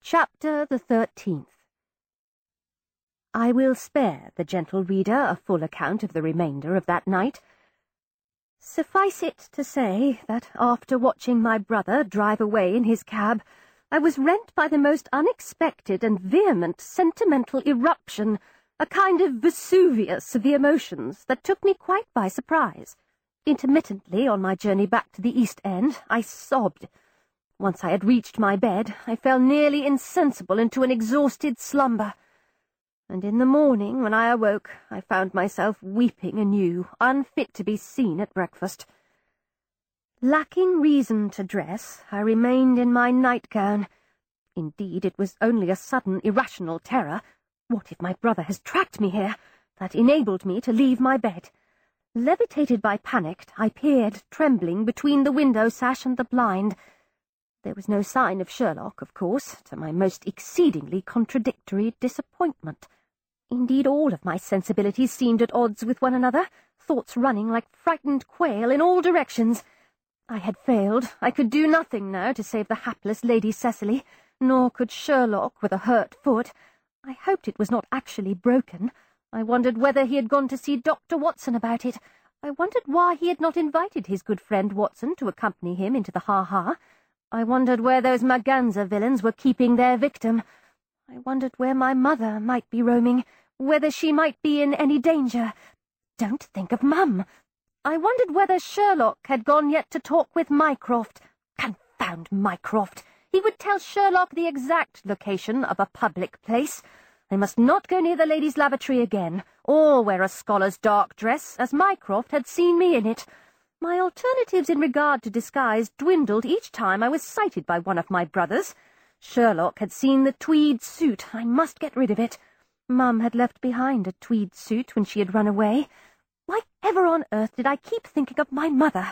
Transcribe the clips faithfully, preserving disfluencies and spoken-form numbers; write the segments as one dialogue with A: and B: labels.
A: Chapter the thirteenth. I will spare the gentle reader a full account of the remainder of that night. Suffice it to say that after watching my brother drive away in his cab, I was rent by the most unexpected and vehement sentimental eruption, a kind of Vesuvius of the emotions that took me quite by surprise. Intermittently, on my journey back to the East End, I sobbed. Once I had reached my bed, I fell nearly insensible into an exhausted slumber, and in the morning, when I awoke, I found myself weeping anew, unfit to be seen at breakfast. Lacking reason to dress, I remained in my nightgown. Indeed, it was only a sudden, irrational terror, what if my brother has tracked me here, that enabled me to leave my bed. Levitated by panic, I peered, trembling, between the window sash and the blind. There was no sign of Sherlock, of course, to my most exceedingly contradictory disappointment. Indeed, all of my sensibilities seemed at odds with one another, thoughts running like frightened quail in all directions. I had failed. I could do nothing now to save the hapless Lady Cecily, nor could Sherlock with a hurt foot. I hoped it was not actually broken. I wondered whether he had gone to see Doctor Watson about it. I wondered why he had not invited his good friend Watson to accompany him into the ha-ha. I wondered where those Maganza villains were keeping their victim. I wondered where my mother might be roaming, whether she might be in any danger. Don't think of Mum. I wondered whether Sherlock had gone yet to talk with Mycroft. Confound Mycroft! He would tell Sherlock the exact location of a public place. I must not go near the ladies' lavatory again, or wear a scholar's dark dress, as Mycroft had seen me in it. My alternatives in regard to disguise dwindled each time I was sighted by one of my brothers. Sherlock had seen the tweed suit. I must get rid of it. Mum had left behind a tweed suit when she had run away. Why ever on earth did I keep thinking of my mother?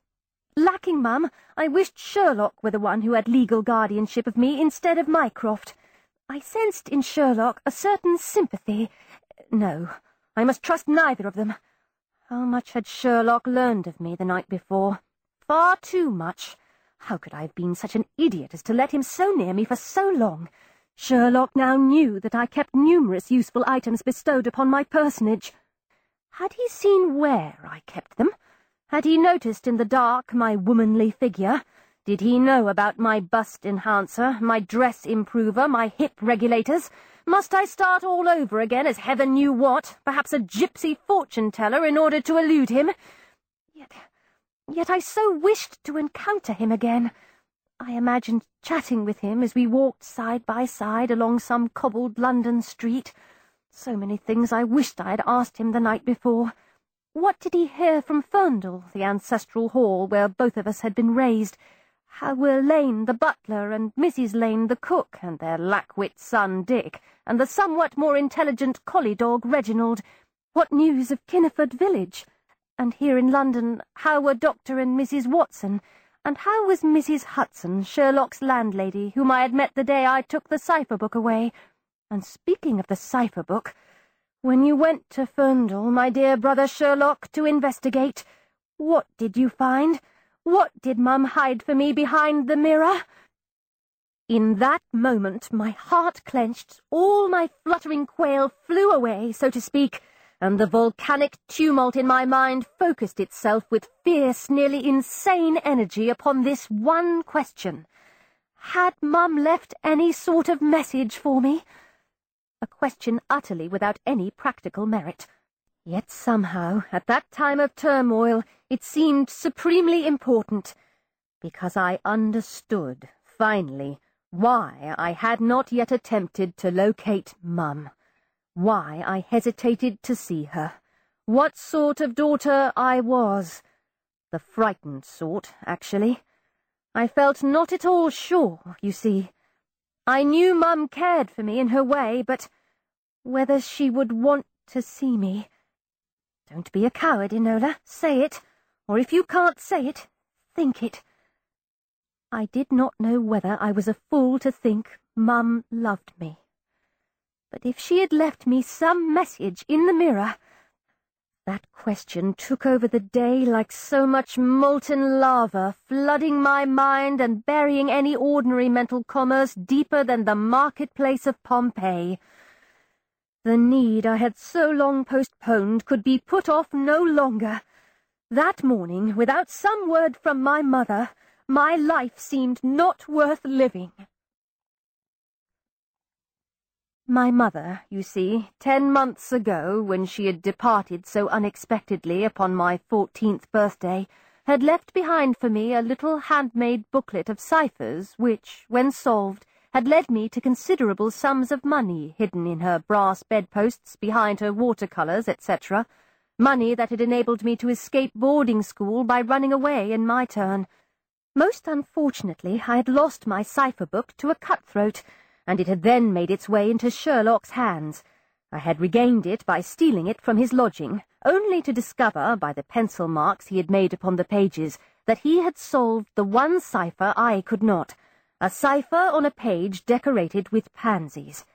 A: Lacking Mum, I wished Sherlock were the one who had legal guardianship of me instead of Mycroft. I sensed in Sherlock a certain sympathy. No, I must trust neither of them. How much had Sherlock learned of me the night before? Far too much. How could I have been such an idiot as to let him so near me for so long? Sherlock now knew that I kept numerous useful items bestowed upon my personage. Had he seen where I kept them? Had he noticed in the dark my womanly figure? Did he know about my bust enhancer, my dress improver, my hip regulators? Must I start all over again as heaven knew what, perhaps a gypsy fortune-teller, in order to elude him? Yet, yet I so wished to encounter him again. I imagined chatting with him as we walked side by side along some cobbled London street. So many things I wished I had asked him the night before. What did he hear from Ferndale, the ancestral hall where both of us had been raised? How were Lane the butler and Missus Lane the cook, and their lack-wit son Dick, and the somewhat more intelligent collie dog Reginald? What news of Kinneford village? And here in London, how were Doctor and Missus Watson? And how was Missus Hudson, Sherlock's landlady, whom I had met the day I took the cipher-book away? And speaking of the cipher-book, when you went to Ferndale, my dear brother Sherlock, to investigate, what did you find? What did Mum hide for me behind the mirror? In that moment my heart clenched, all my fluttering quail flew away, so to speak, and the volcanic tumult in my mind focused itself with fierce, nearly insane energy upon this one question. Had Mum left any sort of message for me? A question utterly without any practical merit. Yet somehow, at that time of turmoil, it seemed supremely important, because I understood, finally, why I had not yet attempted to locate Mum, why I hesitated to see her, what sort of daughter I was. The frightened sort, actually. I felt not at all sure, you see. I knew Mum cared for me in her way, but whether she would want to see me... Don't be a coward, Enola. Say it. Or if you can't say it, think it. I did not know whether I was a fool to think Mum loved me. But if she had left me some message in the mirror... That question took over the day like so much molten lava, flooding my mind and burying any ordinary mental commerce deeper than the marketplace of Pompeii. The need I had so long postponed could be put off no longer. That morning, without some word from my mother, my life seemed not worth living. My mother, you see, ten months ago, when she had departed so unexpectedly upon my fourteenth birthday, had left behind for me a little handmade booklet of ciphers which, when solved, had led me to considerable sums of money hidden in her brass bedposts, behind her watercolours, et cetera, money that had enabled me to escape boarding school by running away in my turn. Most unfortunately, I had lost my cipher book to a cutthroat, and it had then made its way into Sherlock's hands. I had regained it by stealing it from his lodging, only to discover, by the pencil marks he had made upon the pages, that he had solved the one cipher I could not, a cipher on a page decorated with pansies.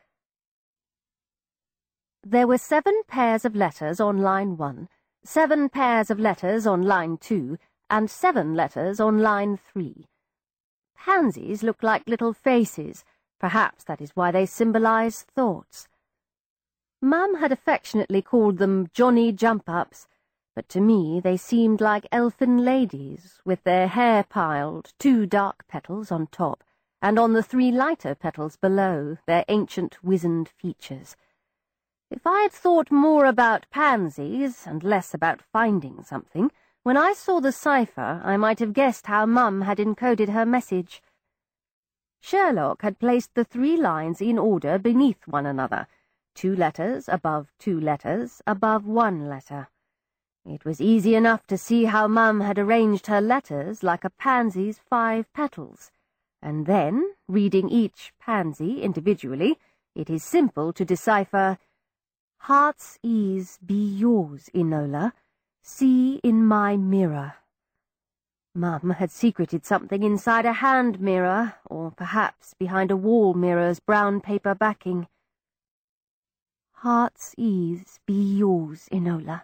A: There were seven pairs of letters on line one, seven pairs of letters on line two, and seven letters on line three. Pansies looked like little faces. Perhaps that is why they symbolized thoughts. Mum had affectionately called them Johnny Jump-Ups, but to me they seemed like elfin ladies, with their hair piled, two dark petals on top, and on the three lighter petals below, their ancient wizened features. If I had thought more about pansies, and less about finding something, when I saw the cipher I might have guessed how Mum had encoded her message. Sherlock had placed the three lines in order beneath one another, two letters above two letters above one letter. It was easy enough to see how Mum had arranged her letters like a pansy's five petals, and then, reading each pansy individually, it is simple to decipher, "Heart's ease be yours, Enola, see in my mirror." Mum had secreted something inside a hand mirror, or perhaps behind a wall mirror's brown paper backing. "Heart's ease be yours, Enola."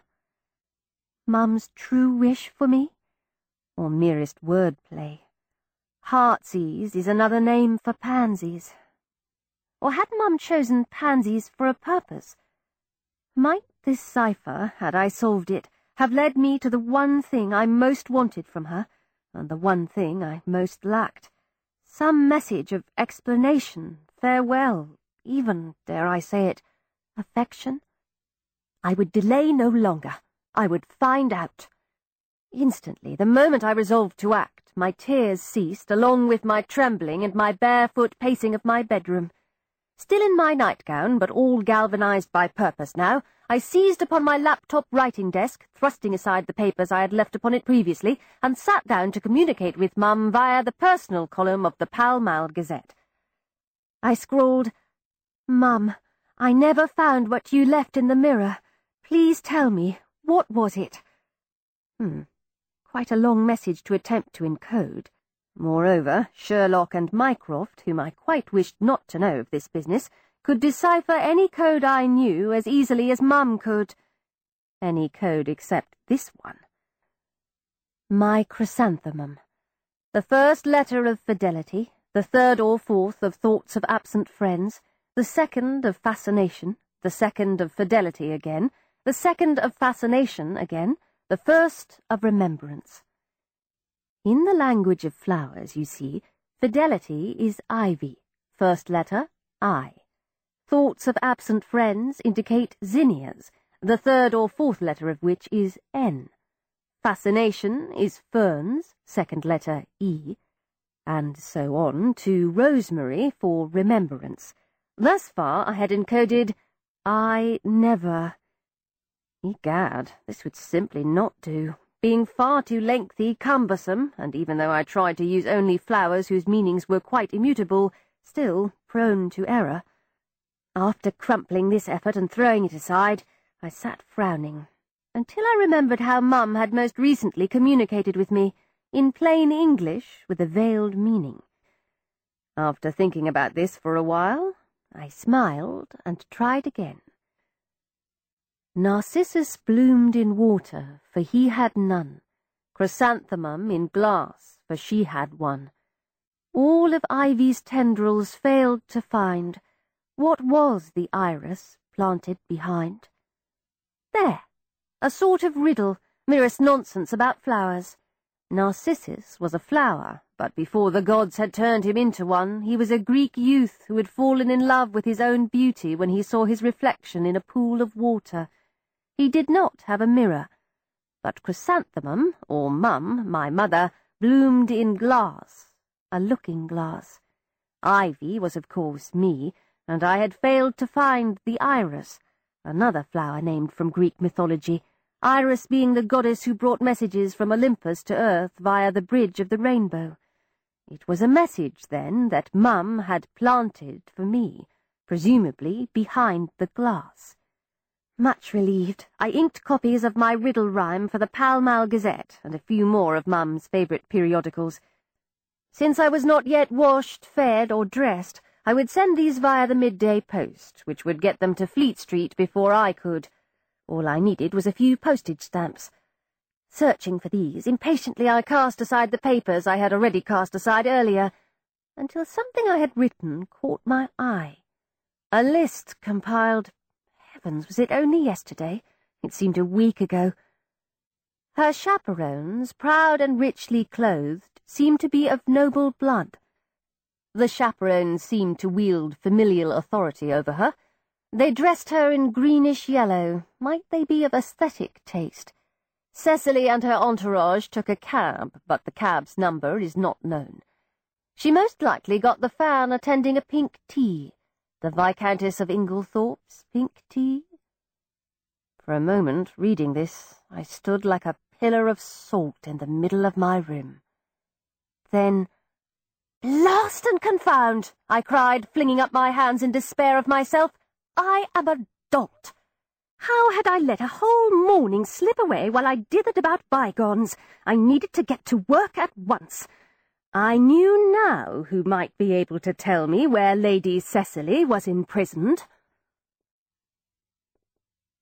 A: Mum's true wish for me? Or merest wordplay? Heart's ease is another name for pansies. Or had Mum chosen pansies for a purpose? Might this cipher, had I solved it, have led me to the one thing I most wanted from her, and the one thing I most lacked? Some message of explanation, farewell, even, dare I say it, affection? I would delay no longer. I would find out. Instantly, the moment I resolved to act, my tears ceased, along with my trembling and my barefoot pacing of my bedroom. Still in my nightgown, but all galvanized by purpose now, I seized upon my laptop writing desk, thrusting aside the papers I had left upon it previously, and sat down to communicate with Mum via the personal column of the Pall Mall Gazette. I scrawled, "Mum, I never found what you left in the mirror. Please tell me, what was it?" Hmm, quite a long message to attempt to encode. Moreover, Sherlock and Mycroft, whom I quite wished not to know of this business, could decipher any code I knew as easily as Mum could. Any code except this one. My chrysanthemum. The first letter of fidelity, the third or fourth of thoughts of absent friends, the second of fascination, the second of fidelity again, the second of fascination again, the first of remembrance. In the language of flowers, you see, fidelity is ivy, first letter, I. Thoughts of absent friends indicate zinnias, the third or fourth letter of which is N. Fascination is ferns, second letter E, and so on to rosemary for remembrance. Thus far I had encoded I never. Egad, this would simply not do, being far too lengthy, cumbersome, and even though I tried to use only flowers whose meanings were quite immutable, still prone to error. After crumpling this effort and throwing it aside, I sat frowning, until I remembered how Mum had most recently communicated with me, in plain English with a veiled meaning. After thinking about this for a while, I smiled and tried again. Narcissus bloomed in water, for he had none. Chrysanthemum in glass, for she had one. All of ivy's tendrils failed to find what was the iris planted behind. There, a sort of riddle, merest nonsense about flowers. Narcissus was a flower, but before the gods had turned him into one, he was a Greek youth who had fallen in love with his own beauty when he saw his reflection in a pool of water. He did not have a mirror, but Chrysanthemum, or Mum, my mother, bloomed in glass, a looking-glass. Ivy was, of course, me, and I had failed to find the Iris, another flower named from Greek mythology, Iris being the goddess who brought messages from Olympus to earth via the bridge of the rainbow. It was a message, then, that Mum had planted for me, presumably behind the glass. Much relieved, I inked copies of my riddle rhyme for the Pall Mall Gazette and a few more of Mum's favourite periodicals. Since I was not yet washed, fed, or dressed, I would send these via the midday post, which would get them to Fleet Street before I could. All I needed was a few postage stamps. Searching for these, impatiently I cast aside the papers I had already cast aside earlier, until something I had written caught my eye. A list compiled— Heavens, was it only yesterday? It seemed a week ago. Her chaperones, proud and richly clothed, seemed to be of noble blood. The chaperones seemed to wield familial authority over her. They dressed her in greenish yellow. Might they be of aesthetic taste? Cecily and her entourage took a cab, but the cab's number is not known. She most likely got the fan attending a pink tea, the Viscountess of Inglethorpe's pink tea. For a moment, reading this, I stood like a pillar of salt in the middle of my room. Then, "Blast and confound!" I cried, flinging up my hands in despair of myself. I am a dolt. How had I let a whole morning slip away while I dithered about bygones? I needed to get to work at once. I knew now who might be able to tell me where Lady Cecily was imprisoned.